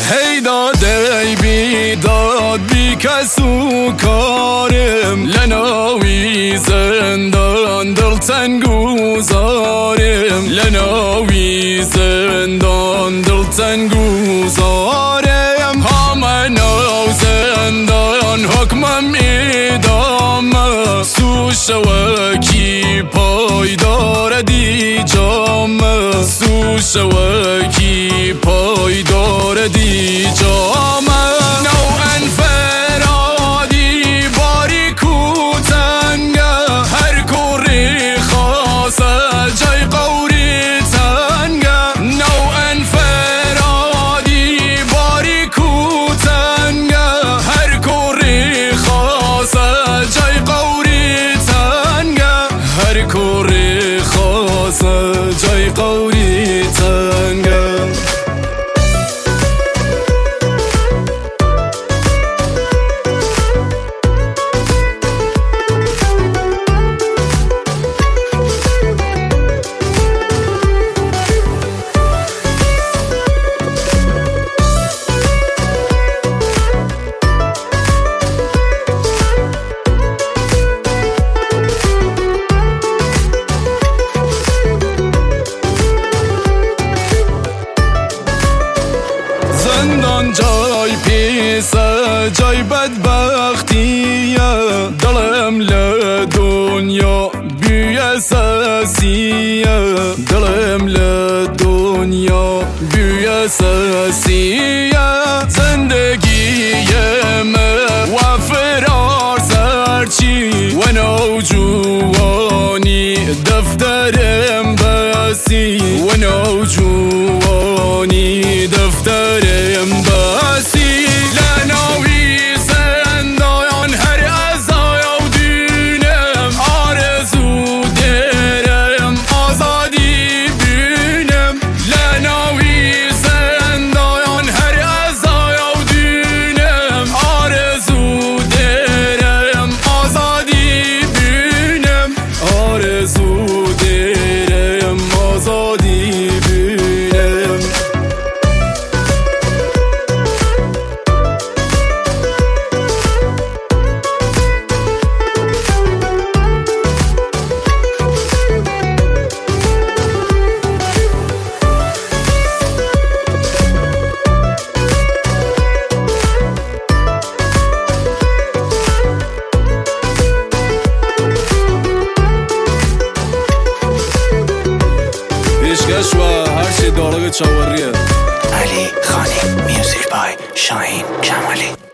هی داده بیداد بی کس و کارم لناوی زندان دلتنگ گذارم لناوی زندان دلتنگ گذارم همنا زندان حکمم ایدامه سو شوکی پایدار دی جامه سو شوکی پایدار دی جامه نوعا فرادی باری کوتنگه هر کوری خاصه جای قوری تنگه نوعا فرادی باری کوتنگه هر کوری خاصه جای قوری تنگه هر کوری خاصه جای قوری تنگه زندان جای پیسه جای بدبختیه دلم لدنیا بی اساسیه دلم لدنیا بی اساسیه زندگیم و فرار سرچی و نوجوانی دفترم بسی و نوجوانی دفترم بسی لناوی زندان هر ازای و دینم آرزو درم آزادی بینم لناوی زندان هر ازای و دینم آرزو درم آزادی بینم آرزو درم آزادی بینم پیشکش و هر چی دارگ چاوریه علی خانی میوزیک بای شاهین کمالی.